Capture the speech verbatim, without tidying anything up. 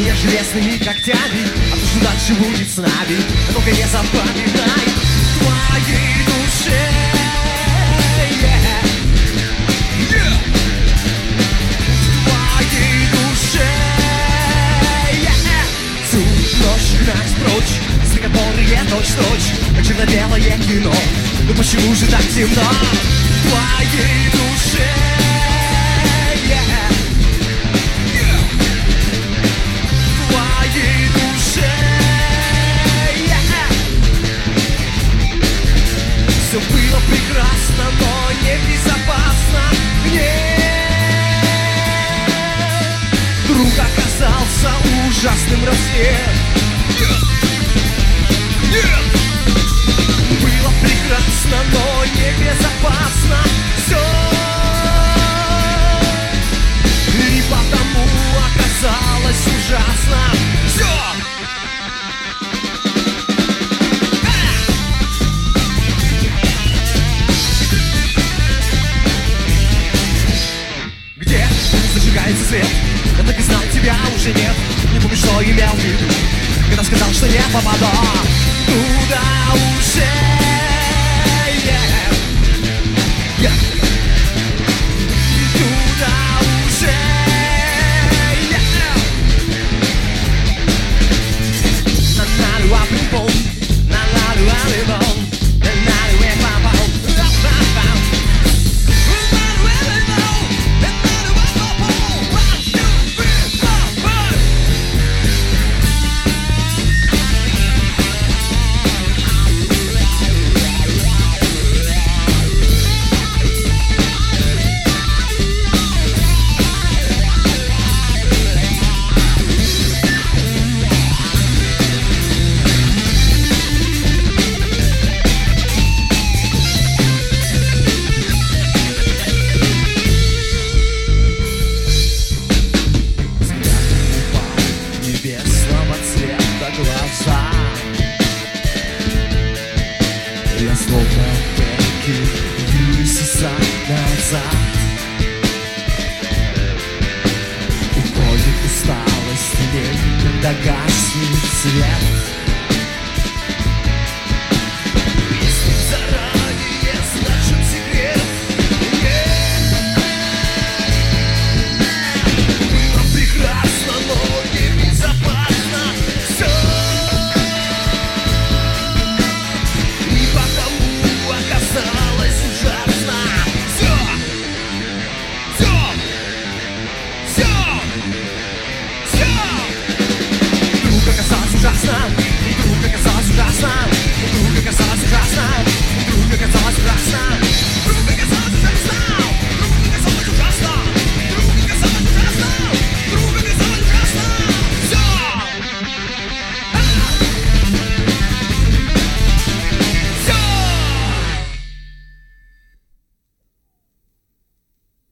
мне железными когтями, а то, что дальше будет с нами, только не запоминай в твоей душе. Yeah. Yeah. В твоей душе. Yeah. Всю ночь гнать прочь стихотворные точь-точь, как черно-белое кино. Ну почему же так темно в твоей душе? Yeah. Yeah. В твоей душе. Yeah. Все было прекрасно, но небезопасно. Нет. Друг оказался ужасным во сне. Yeah. Yeah. Было прекрасно, но небезопасно все. И потому оказалось ужасно все. Где зажигается свет? Я так и знал, тебя уже нет. Не помню, что имел в виду, когда сказал, что не попаду туда уже. Yeah. Yeah. Туда уже. Yeah. На налю априпол, на налю алимон, на налю эклапал, ла-ла-ла. Небесного цвета глаза. Я словно пенки высоса назад. Уходит усталость в день, когда гаснет свет.